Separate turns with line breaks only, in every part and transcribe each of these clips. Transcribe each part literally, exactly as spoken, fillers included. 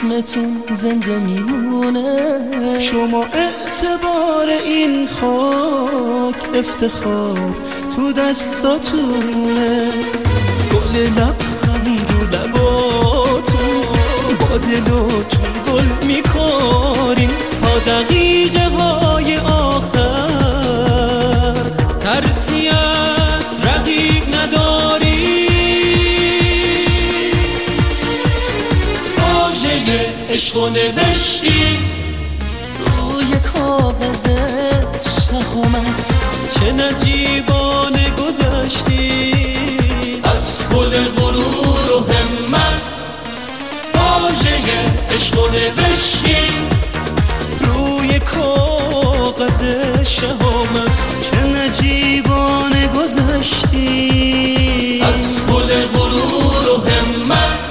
اسمتون زنده میمونه.
شما اعتبار این خاک، افتخار تو دستاتونه. گل لبخند رو لباتون، با دل و چون گل میکاریم تا دقیقه های آخر. ترسی از رقیب نداری، واژه عشق و نوشتی
روی کاغذ شهامت.
چه نجیبانه گذشتی از گل غرور و همت. واژه عشق و نوشتی روی کاغذ شهامت. چه نجیبانه گذشتی از گل غرور و همت.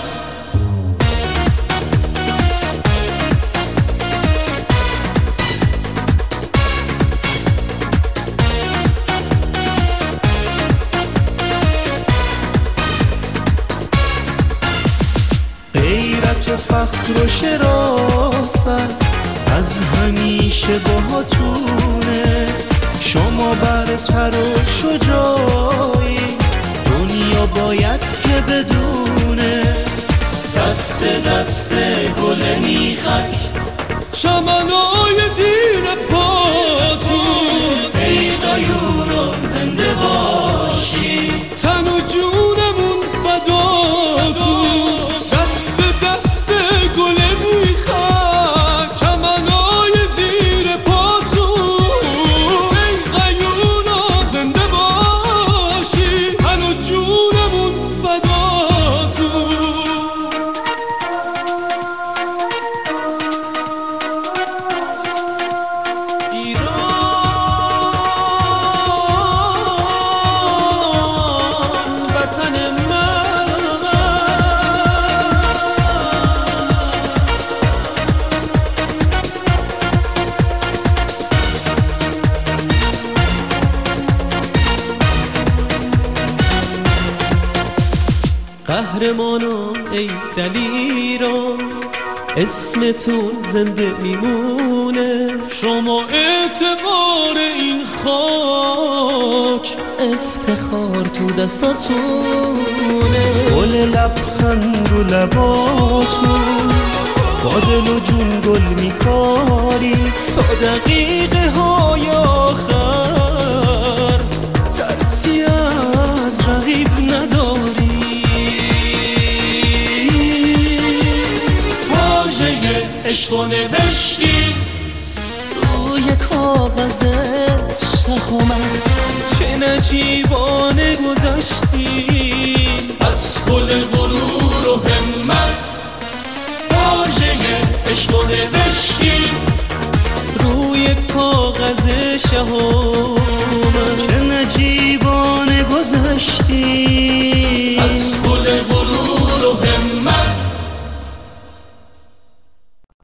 غیرت و فخر و شرافت از همیشه باهاتونه. شما برتر و شجاعی، دنیا باید که بدونه. دست دست گل میخک، چمنای زیر پاتون. ای غیوران زنده باشی، تن و جونمون فداتون. دست دست گل میخک، چمنای زیر پاتون. ای غیوران زنده باشی، تن و جونمون فداتون. قهرمانان ای دلیران، اسمتون زنده میمونه. شما اعتبار این خاک،
افتخار تو دستاتونه.
گل لبخند رو لباتون، با دل و جون گل میکاری تا دقیقه های آخر. ترسی از رقیب نداری، عشق و نوشتی
روی کاغذ شهامت.
چه نجیبانه گذشتی از گل غرور و همت. واژه عشق و نوشتی روی کاغذ شهامت.